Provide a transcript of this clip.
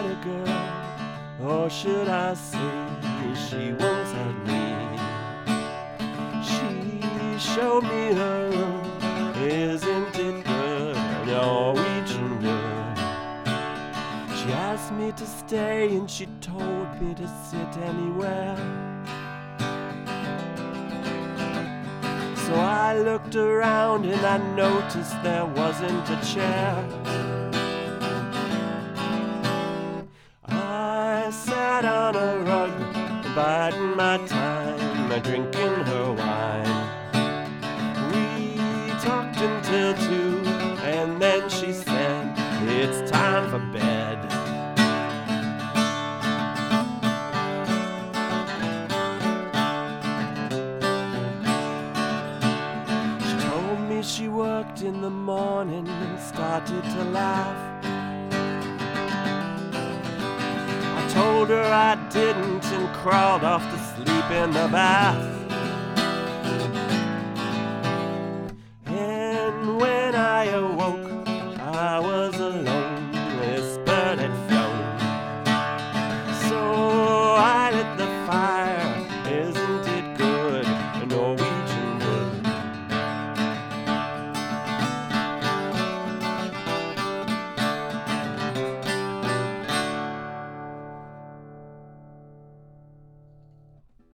got a girl, or should I say she once had me. She showed me her room, isn't it good, Norwegian wood. She asked me to stay and she told me to sit anywhere. So I looked around and I noticed there wasn't a chair. I sat on a rug, biding my time, drinking her wine. We talked until 2, and then she said, it's time for bed. She worked in the morning and started to laugh. I told her I didn't and crawled off to sleep in the bath.